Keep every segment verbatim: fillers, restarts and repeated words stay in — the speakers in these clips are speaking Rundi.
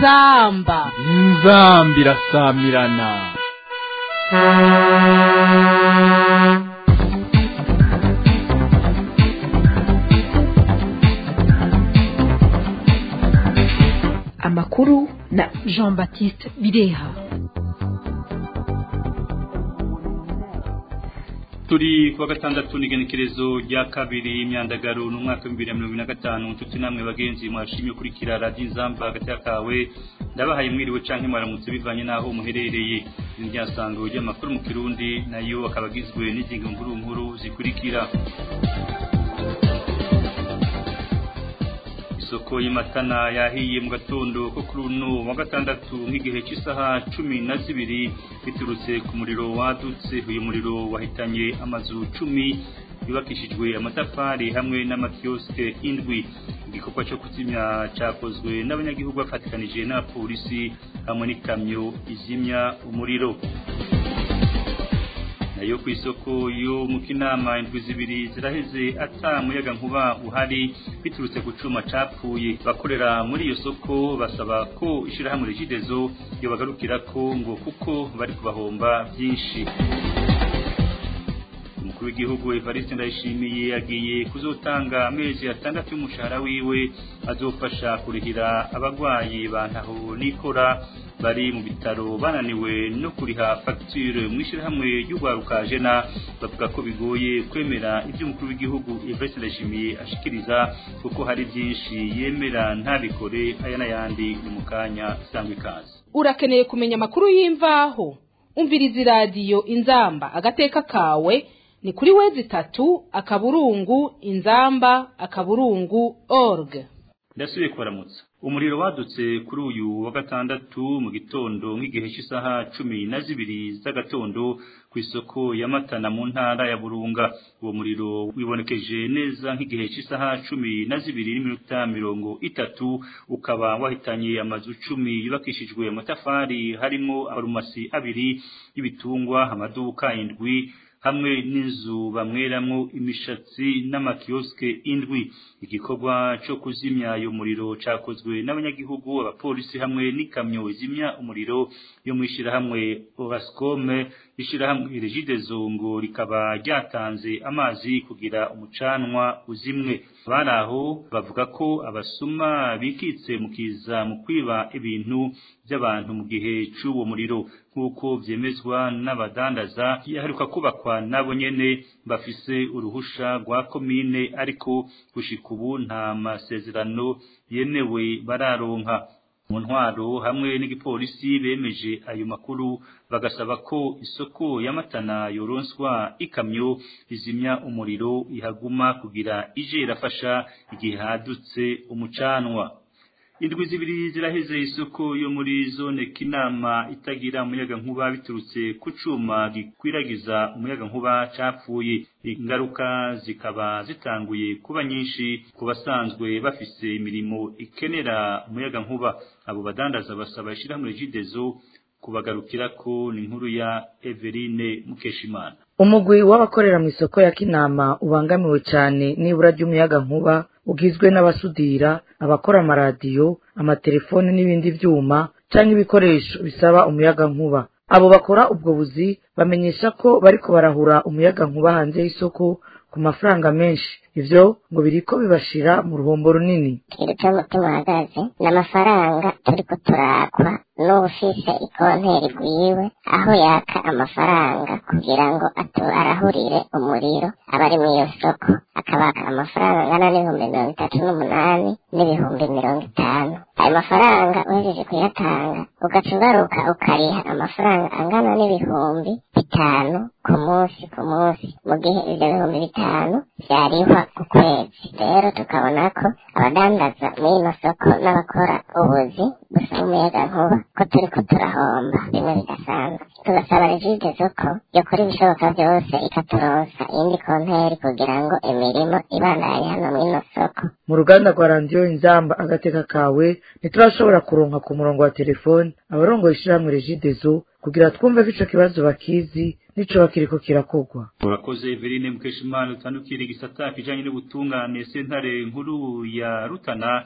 inzamba inzamba irasamirana. Amakuru na Jean Baptiste Bireha. Turi kuwa gatandatu n'igenekerezo rya kabiri imyandagaro mu mwaka wa bibiri na mirongo ine na gatanu tuti namwe bagenzi mwashimye kurikira radio Inzamba hagati yakawe ndabahaye mwiriwe canke mwaramutse bivanye naho muherereye n'iryasango ry'amakuru mu Kirundi nayo akabagizwe n'izingo nkuru nkuru zikurikira. Isoko y'Imatana yahiye mu gatondo ko kuri uno wa gatandatu nk'igihe cy'isaha cumi na zibiri biturutse ku muriro wadutse. Uyu muriro wahitanye amazu cumi yubakishijwe amatafari hamwe n'amakioske indwi. Igikorwa cyo kuzimya cyakozwe n'abanyagihugu bafatikanije na polisi hamwe n'ikamyo izimya umuriro. Nayo ku isoko yo mu Kinama indwi zibiri ziraheze ata muyaga nkuba uhari biturutse ku cuma capfuye. Bakorera muri iyo soko basaba ko ishirahamwe Regideso yo bagarukira ko ngo kuko bari kubahomba byinshi. Umukuru w'igihugu Evariste Ndayishimiye yagiye kuzotanga amezi atandatu y'umushahara wiwe azofasha kurihira abagwayi bantaho nikora bari mu bitaro bananiwe no kuriha facture mwishirahamwe y'ugwaruka jena. Bavuga ko bigoye kwemera ibyo umukuru w'igihugu Evariste Ndayishimiye ashikiriza kuko hari byinshi yemera ntabikore aya n'ayandi mu kanya sangwe kazi. Urakeneye kumenya amakuru y'imvaho umviriza radio Inzamba agateka kawe ni kuri wezi tatu akaburungu inzamba akaburungu org. Ndasubiye kubaramutsa. Umuriro wadutse kuri uyu wa gatandatu mu gitondo nk'igihe cy'isaha cumi na zibiri z'agatondo ku isoko ya Matana mu ntara ya Burunga. Uwo muriro wibonekeje neza nk'igihe cy'isaha cumi na zibiri n'iminota mirongo itatu ukaba wahitanye amazu cumi yubakishijwe amatafari harimo arumasi abiri y'ibitungwa amaduka indwi hamwe n'inzu bamweramwo imishatsi n'amakioske indwi. Igikorwa cyo kuzimya uyu muriro cyakozwe n'abanyagihugu abapolisi hamwe n'ikamyo izimya umuriro yo mwishira hamwe Orascome. Ishira hamwe Regideso ngo rikaba ryatanze amazi kugira umucanwa uzimwe. Baraho bavuga ko abasuma bikitse mukiza mu kwiba ibintu by'abantu mu gihe cy'uwo muriro nkuko vyemezwa n'abadandaza. Yaheruka kubakwa nabo nyene bafise uruhusha rwa komine ariko gushika ubu nta masezerano yenewe bararonka. Mu ntwaro hamwe n'igipolisi bemeje ayo makuru bagasaba ko isoko y'Amatana yoronswa ikamyo izimya umuriro ihaguma kugira ije irafasha igihe hadutse umucanwa. Indwi zibiri ziraheze isoko yo muri zone Kinama itagira umuyaga nkuba biturutse ku cuma gikwiragiza umuyaga nkuba capfuye. Ingaruka zikaba zitanguye kuba nyinshi ku basanzwe bafise imirimo ikenera umuyaga nkuba. Abo badandaza basaba ishirahamwe Regideso kubagarukira ko ni inkuru ya Everine Mukeshimana. Umugwi w'abakorera mu isoko ya Kinama ubangamiwe cyane n'ibura ry'umuyaga nkuba ugizwe n'abasudira, abakora amaradiyo, amatelefone n'ibindi vyuma canke ibikoresho bisaba umuyaga nkuba. Abo bakora ubwo buzi bamenyesha ko bariko barahura umuyaga nkuba hanze y'isoko ku mafaranga menshi. Ivyo ngo biriko bibashira mu ruhombo runini. Kirutamo tumuhagaze n'amafaranga turiko turakwa n'ufise ikonteri gwiwe aho yaka amafaranga kugira ngo arahurire umuriro abari mu iyo soko akabaka amafaranga angana n'ibihumbi mirongo itatu n'umunani n'ibihumbi mirongo itanu. Ayo mafaranga uhejeje kuyatanga ugaca ugaruka ukariha amafaranga angana n'ibihumbi bitanu ku munsi ku munsi mu gihe ivyo bihumbi bitanu vyarihwa ku kwezi. Rero tukabona ko abadandaza mw'ino soko n'abakora ubuzi busaba umuyaga nkuba ko turiko turahomba bimwe bidasanzwe. Tugasaba Regideso ko yokora ibishoboka byose ikaturonsa iyindi konteri kugira ngo imirimo ibandanye hano mw'ino soko. Mu ruganda rwa radio Inzamba agateka kawe ntiturashobora kuronka ku murongo wa telefone abarongoye ishirahamwe Regideso kugira twumve ko ico kibazo bakizi nico bakiriko kirakogwa. Urakoze Everine Mukeshimana. Utandukira igisata kijanye n'ubutungane sentare nkuru ya Rutana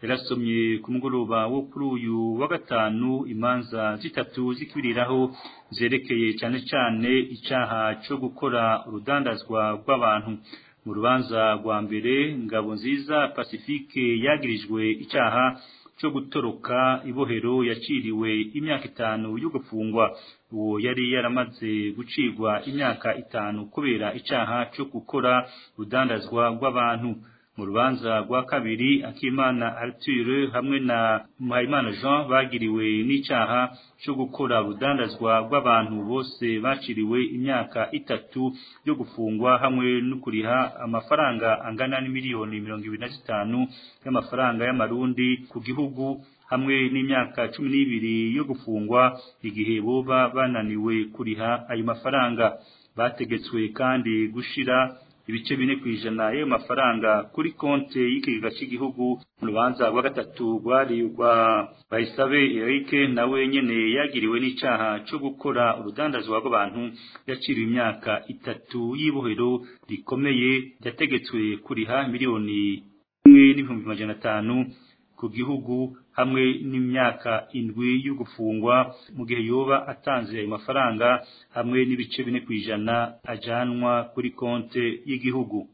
yarasomye ku mugoroba wo kuri uyu wa gatanu imanza zitatu zikibiriraho zerekeye cyane cyane icaha cyo gukora urudandazwa rw'abantu. Mu rubanza rwa mbere Ngabonziza Pacifique yagirijwe icaha cyo gutoroka ibohero yaciriwe imyaka itanu yo gufungwa. Uwo yari yaramaze gucirwa imyaka itanu kubera icaha cyo gukora urudandazwa rw'abantu. Mu rubanza rwa kabiri Akimana Arthur hamwe na Muhayimana Jean bagiriwe n'icaha cyo gukora urudandazwa rw'abantu, bose baciriwe imyaka itatu yo gufungwa hamwe no kuriha amafaranga angana n'imiliyoni mirongo ibiri na zitanu y'amafaranga y'amarundi ku gihugu hamwe n'imyaka cumi n'ibiri yo gufungwa igihe boba bananiwe kuriha ayo mafaranga. Bategetswe kandi gushira ibice bine kwijana y'ayo mafaranga kuri konte y'ikigega cy'igihugu. Mu rubanza rwa gatatu rwari rwa Bayisabe Eric nawe nyene yagiriwe n'icaha cyo gukora urudandazwa rw'abantu, yaciriwe imyaka itatu y'ibohero rikomeye, yategetswe kuriha miliyoni imwe n'ibihumbi majana atanu ku gihugu hamwe n'imyaka indwi yo gufungwa mu gihe yoba atanze ayo mafaranga hamwe n'ibice bine kwijana ajanwa kuri konte y'igihugu.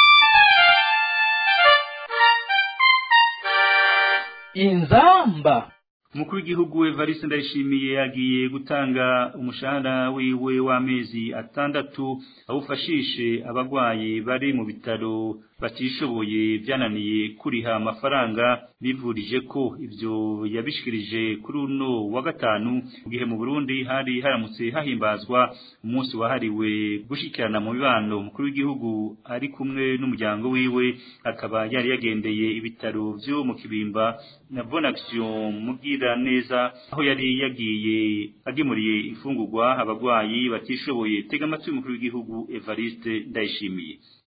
Inzamba. Umukuru w'igihugu Evariste Ndayishimiye yagiye gutanga umushahara wiwe w'amezi atandatu awufashishe abagwayi bari mu bitaro batishoboye byananiye kuriha amafaranga, bivurije ko ivyo yabishikirije kuri uno wa gatanu mu gihe mu Burundi hari haramutse hahimbazwa umunsi wahariwe gushikirana mu bibano. Umukuru w'igihugu ari kumwe n'umuryango wiwe akaba yari yagendeye ibitaro vyo mu Kibimba na Bonne Action mugira neza, aho yari yagiye agemuriye ifungurwa abagwayi batishoboye. Tega amatwi umukuru w'igihugu Evariste Ndayishimiye.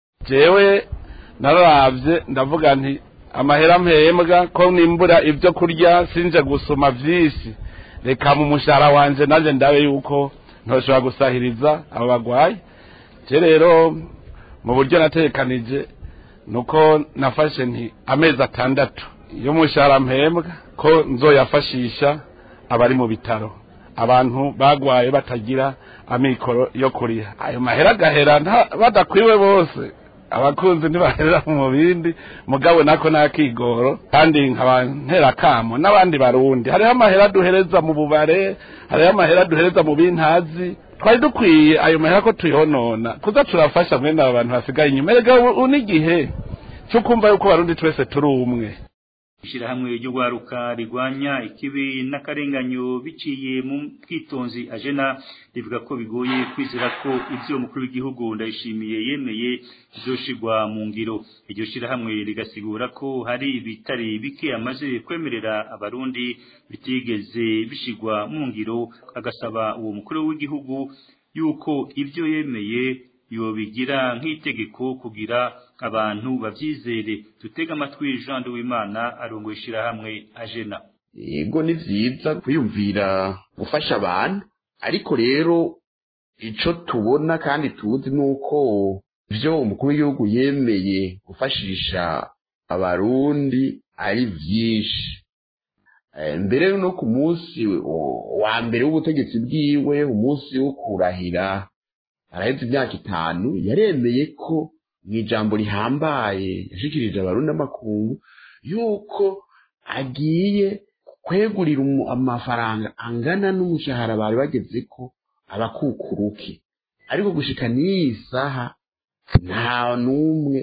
Jewe naravye ndavuga nti amahera mpembwa ko nimbura ivyo kurya sinje gusoma vyisi, reka mu mushara wanje naje ndabe yuko ntoshobora gusahiriza abo bagwayi. Je rero mu buryo natekanije nuko nafashe nti amezi atandatu yo mushara mpembwa ko nzoyafashisha abari mu bitaro, abantu bagwaye batagira amikoro yo kuriha ayo mahera gahera badakwiwe bose. Abakunzi ntibaherera mu bindi mugabo nako nakigoro kandi nkabantera kamo n'abandi barundi. Hariho amahera duhereza mu bubare, hariho amahera duhereza mu bintazi, twari dukwiye ayo mahera ko tuyonona kuza turafasha mwene abantu basigaye inyuma. Erega unigihe cyo kumva yuko barundi twese turi umwe. Ishirahamwe ryo gwaruka rigwanya ikibi n'akarenganyo biciye mu kwitonzi Ajena rivuga ko bigoye kwizera ko ivyo umukuru w'igihugu Ndayishimiye yemeye bizoshirwa mu ngiro. Iryo shirahamwe rigasigura ko hari ibitari bike amaze kwemerera abarundi bitigeze bishirwa mu ngiro, agasaba uwo mukuru w'igihugu yuko ivyo yemeye yobigira nk'itegeko kugira abantu bavyizere. Tutega amatwi Jean de Wimana arongoye ishirahamwe Ajena. Yego ni vyiza kwiyumvira gufasha abantu, ariko rero ico tubona kandi tuzi nuko ivyo umukuru w'igihugu yemeye gufashisha abarundi ari vyinshi. Mbere no ku munsi wa mbere w'ubutegetsi bwiwe, umunsi wo kurahira araheze imyaka itanu, yaremeye ko mw'ijambo rihambaye yashikirije abarundi n'amakungu yuko agiye kwegurira amafaranga angana n'umushahara bari bageze ko abakukuruke. Ariko gushika n'iyi saha nta n'umwe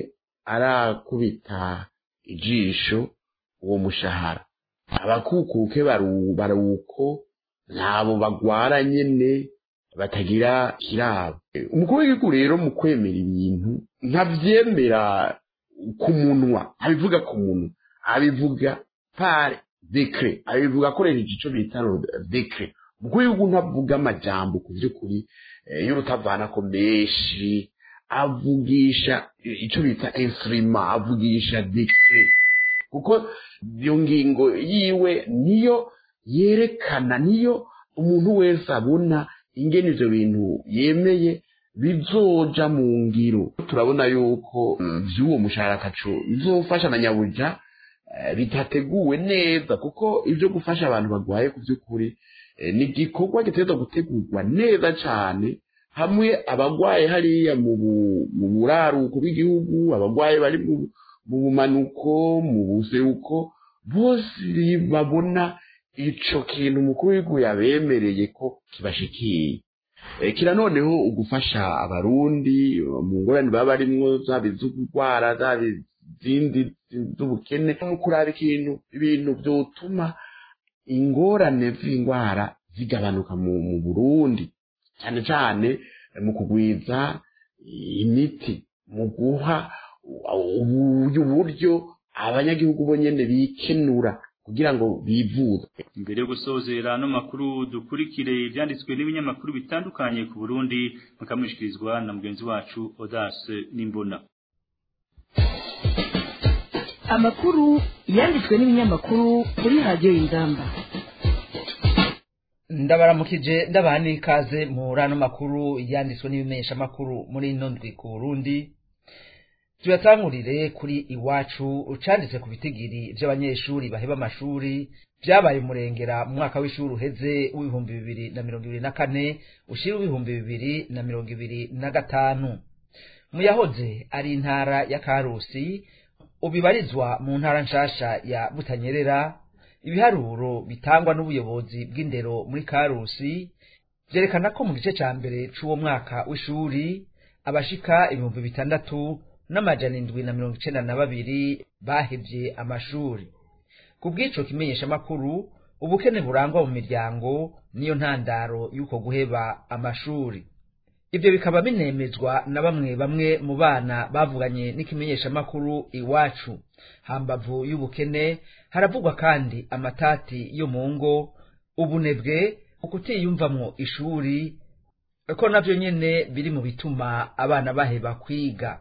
arakubita ijisho uwo mushahara. Abakukuruke baruko ntabo bagwara nyene batagira kirabo. Umukuru w'igihugu rero mu kwemera ibintu ntavyemera ku munwa, abivuga ku munwa, abivuga par décret, abivuga akoresheje ico bita décret. Umukuru w'igihugu ntavuga amajambo ku vy'ukuri y'urutavana ko menshi, avugisha ico bita instrument, avugisha décret, kuko iyo ngingo yiwe niyo yerekana, niyo umuntu wese abona ingene ivyo bintu yemeye bizoja mu ngiro. Turabona yuko vy'uwo mushahara taco bizofasha na nyabuja bitateguwe neza, kuko ibyo gufasha abantu bagwaye ku by'ukuri ni igikorwa gitegerezwa gutegurwa neza cyane, hamwe abagwaye hariya mu buraruko bw'igihugu, abagwaye bari mu bumanuko, mu buseruko, bose babona ico kintu umukuru w'igihugu yabemereye ko kibashikiye. Kira noneho ugufasha abarundi mu ngorane baba barimwo, zaba iz'ugwara, zaba izindi z'ubukene, no kuraba ikintu ibintu vyotuma ingorane z'ingwara zigabanuka mu Burundi, cyane cyane mu kugwiza imiti, mu guha uburyo abanyagihugu bonyene bikenura kugira ngo bivuze. Imbere yo gusozera no makuru dukurikire ibyanditswe n'ibinyamakuru bitandukanye ku Burundi, mukamushyikirizwa na mugenzi wacu Audace Nimbona. Amakuru yanditswe n'ibinyamakuru kuri radio Inzamba. Ndabaramukije ndabana ikaze mu rano makuru yanditswe n'ibimesha makuru muri ino ndwi ku Burundi. Tuyatangurire kuri Iwacu ucanditse ku bitigiri by'abanyeshuri baheba amashuri byabaye murengera mu mwaka w'ishuri uheze w'ibihumbi bibiri na mirongo ibiri na kane ushira w'ibihumbi bibiri na mirongo ibiri na gatanu. Mu yahoze ari intara ya Karusi ubibarizwa mu ntara nshasha ya Butanyerera, ibiharuro bitangwa n'ubuyobozi bw'indero muri Karusi byerekana ko mu gice ca mbere c'uwo mwaka w'ishuri abashika ibihumbi bitandatu n'amajana indwi na mirongo icenda na babiri bahevye amashuri. Ku bw'ico kimenyesha makuru, ubukene burangwa mu miryango niyo ntandaro y'uko guheba amashuri. Ibyo bikaba binemezwa na bamwe bamwe mu bana bavuganye n'ikimenyesha makuru Iwacu. Hambavu y'ubukene haravugwa kandi amatati yo mu ngo, ubunebwe, ukutiyumvamwo ishuri, ko navyo nyene biri mu bituma abana baheba kwiga.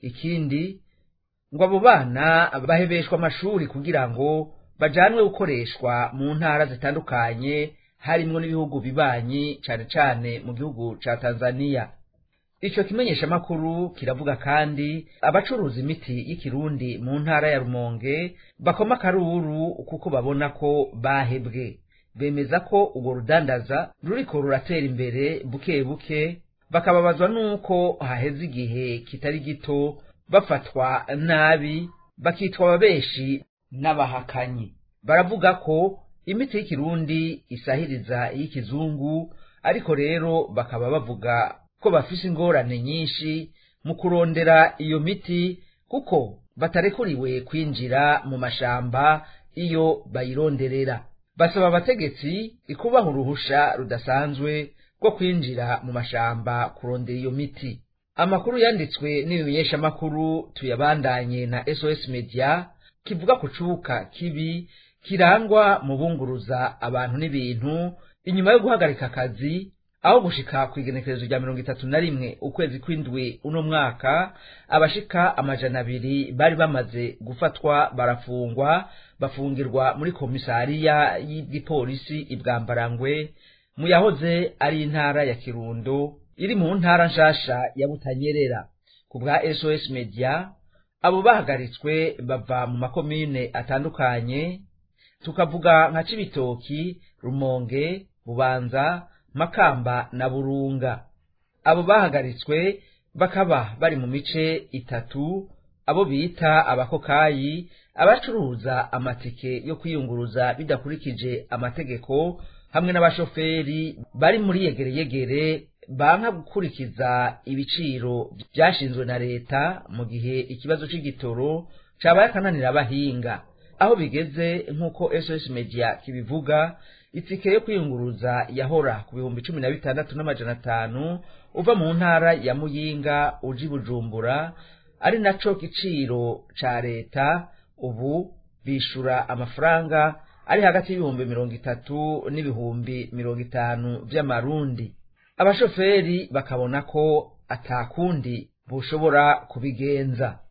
Ikindi ngo abo bana bahebeshwa amashuri kugira ngo bajanwe gukoreshwa mu ntara zitandukanye, harimwo n'ibihugu bibanyi, cane cane mu gihugu ca Tanzania. Ico kimenyesha makuru kiravuga kandi abacuruza imiti y'ikirundi mu ntara ya Rumonge bakoma karuru kuko babona ko bahebwe. Bemeza ko ugo rudandaza ruriko ruratera imbere buke buke, bakababazwa nuko haheze igihe kitari gito bafatwa nabi, bakitwa ababeshi n'abahakanyi. Baravuga ko imiti y'ikirundi isahiriza y'ikizungu, ariko rero bakaba bavuga ko bafise ingorane nyinshi mu kurondera iyo miti, kuko batarekuriwe kwinjira mu mashamba iyo bayironderera. Basaba abategetsi ikubaha uruhusha rudasanzwe rwo kwinjira mu mashamba kurondera iyo miti. Amakuru yanditswe n'ibimenyesha makuru tuyabandanye na S O S Media kivuga ku cuka kibi kirangwa mu bunguruza abantu n'ibintu inyuma yo guhagarika akazi, aho gushika kwigenekerezo rya mirongo itatu na rimwe ukwezi kw'indwi uno mwaka abashika amajana abiri bari bamaze gufatwa, barafungwa, bafungirwa muri komisariya y'igipolisi Ibwambarangwe mu yahoze ari intara ya Kirundo iri mu ntara nshasha ya Butanyerera. Ku bwa S O S Media, abo bahagaritswe bava mu makomine atandukanye, tukavuga nka Cibitoki, Rumonge, Bubanza, Makamba na Burunga. Abo bahagaritswe bakaba bari mu mice itatu, abo bita abakokayi, abacuruza amatike yo kwiyunguruza bidakurikije amategeko, hamwe n'abashoferi bari muri yegere yegere banka gukurikiza ibiciro byashinzwe na leta mu gihe ikibazo c'igitoro cabaye akananira abahinga. Aho bigeze nk'uko S O S Media kibivuga, itike yo kwiyunguruza yahora ku bihumbi cumi na bitandatu n'amajana atanu uva mu ntara ya Muyinga uji Bujumbura, ari naco giciro ca leta, ubu bishura amafaranga ari hagati y'ibihumbi mirongo itatu n'ibihumbi mirongo itanu vy'amarundi. Abashoferi bakabona ko atakundi bushobora kubigenza.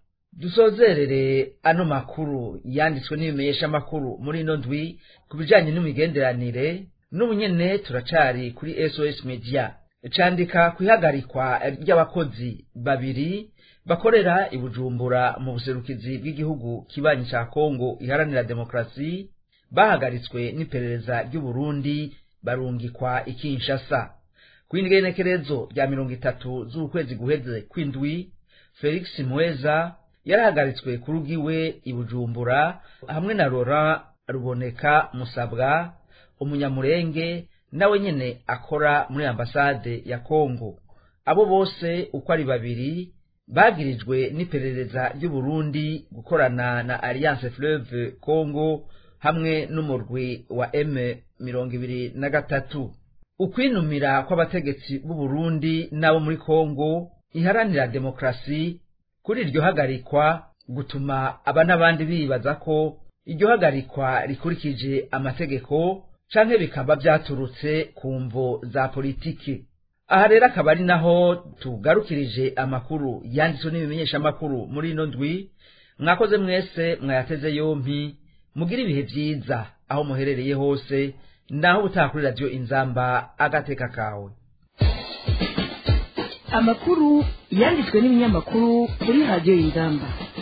Dusozerere ano makuru yanditswe n'ibimenyesha makuru muri ino ndwi kubijanye n'imigenderanire, n'ubunyene turacari kuri S O S Media. candika kwihagarikwa ry'abakozi babiri bakorera ibujumbura mu buserukizi bw'igihugu kibanyi ca Kongo iharanira demokrasi bahagaritswe n'iperereza ry'u Burundi barungikwa ikinshasa. Kw'ingenekerezo rya mirongo itatu z'ukwezi guheze kw'indwi, Felix Mweza yarahagaritswe ku rugiwe ibujumbura hamwe na Laurent Ruboneka Musabwa, umunyamurenge nawe nyene akora muri ambasade ya Kongo. Abo bose uko ari babiri bagirijwe n'iperereza ry'u Burundi gukorana na Alliance Fleuve Congo hamwe n'umurwi wa M mirongo ibiri na gatatu. Ukwinumira kw'abategetsi b'u Burundi nabo muri Kongo iharanira demokrasi kuri iryo hagarikwa gutuma aba n'abandi bibaza ko iryo hagarikwa rikurikije amategeko canke bikaba vyaturutse ku mvo za politiki. Aha rero akaba ari naho tugarukirije amakuru yanditswe n'ibimenyesha amakuru muri ino ndwi. Mwakoze mwese mwayateze yompi, mugira ibihe vyiza aho muherereye hose, naho ubutaha kuri radio Inzamba agateka kawe. Amakuru yanditswe n'ibinyamakuru kuri radio Inzamba.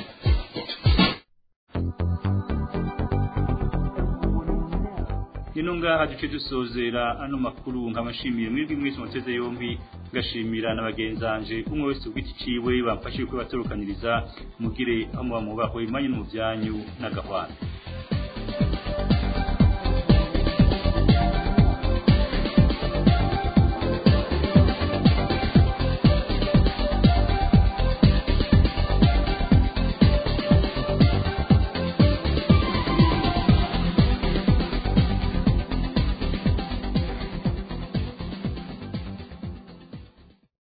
Inunga haduce dusozera ano makuru nk'amashimiye mwebwe mwese muteze yombi, gashimira n'abagenzanje umwe wese ubwiti ciwe bamfashije ko baturukaniriza. Mugire aho muba mubaho imanye n'umuvyanyu n'agahwana.